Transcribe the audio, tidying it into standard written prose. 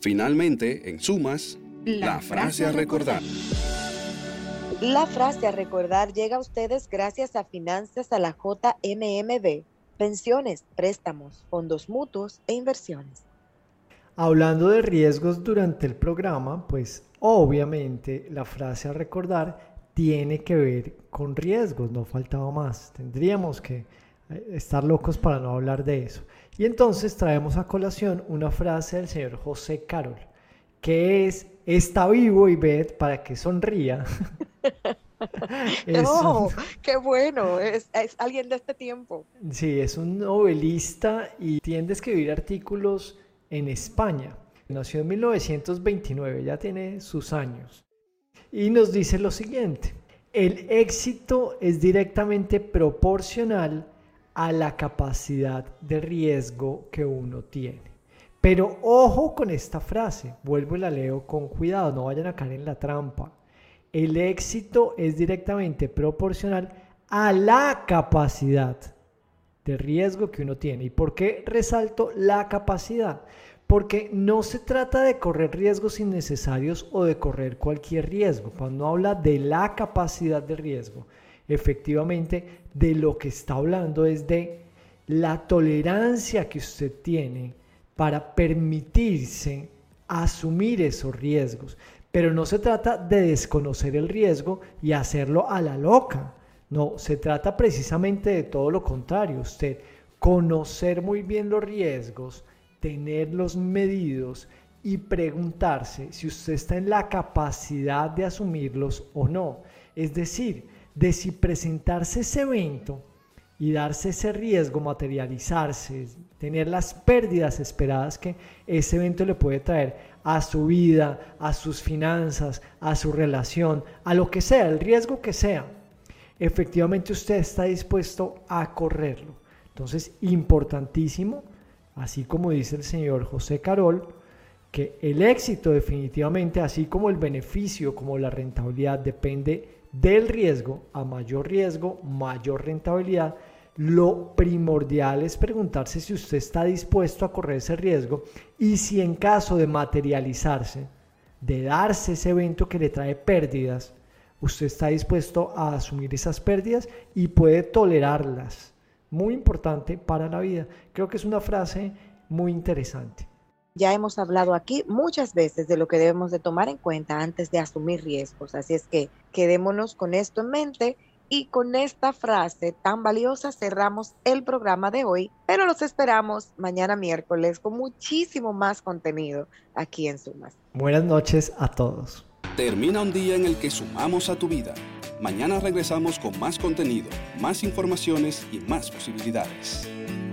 Finalmente, en sumas, la frase a recordar. La frase a recordar llega a ustedes gracias a Finanzas a la JMMB, pensiones, préstamos, fondos mutuos e inversiones. Hablando de riesgos durante el programa, pues obviamente la frase a recordar tiene que ver con riesgos, no faltaba más. Tendríamos que estar locos para no hablar de eso. Y entonces traemos a colación una frase del señor José Carol, que es: está vivo y ved para que sonría. ¡Oh, qué bueno! Es alguien de este tiempo. Sí, es un novelista y tiende a escribir artículos en España. Nació en 1929, ya tiene sus años. Y nos dice lo siguiente: el éxito es directamente proporcional a la capacidad de riesgo que uno tiene. Pero ojo con esta frase, vuelvo y la leo con cuidado, no vayan a caer en la trampa. El éxito es directamente proporcional a la capacidad de riesgo que uno tiene. ¿Y por qué resalto la capacidad? Porque no se trata de correr riesgos innecesarios o de correr cualquier riesgo. Cuando habla de la capacidad de riesgo, efectivamente de lo que está hablando es de la tolerancia que usted tiene para permitirse asumir esos riesgos. Pero no se trata de desconocer el riesgo y hacerlo a la loca. No, se trata precisamente de todo lo contrario. Usted conocer muy bien los riesgos, tenerlos medidos y preguntarse si usted está en la capacidad de asumirlos o no. Es decir, de si presentarse ese evento y darse ese riesgo, materializarse, tener las pérdidas esperadas que ese evento le puede traer a su vida, a sus finanzas, a su relación, a lo que sea, el riesgo que sea, efectivamente usted está dispuesto a correrlo. Entonces, importantísimo, así como dice el señor José Carol, que el éxito definitivamente, así como el beneficio, como la rentabilidad, depende del riesgo. A mayor riesgo, mayor rentabilidad. Lo primordial es preguntarse si usted está dispuesto a correr ese riesgo y si en caso de materializarse, de darse ese evento que le trae pérdidas, usted está dispuesto a asumir esas pérdidas y puede tolerarlas. Muy importante para la vida. Creo que es una frase muy interesante. Ya hemos hablado aquí muchas veces de lo que debemos de tomar en cuenta antes de asumir riesgos, así es que quedémonos con esto en mente y con esta frase tan valiosa cerramos el programa de hoy, pero los esperamos mañana miércoles con muchísimo más contenido aquí en Sumas. Buenas noches a todos. Termina un día en el que sumamos a tu vida. Mañana regresamos con más contenido, más informaciones y más posibilidades.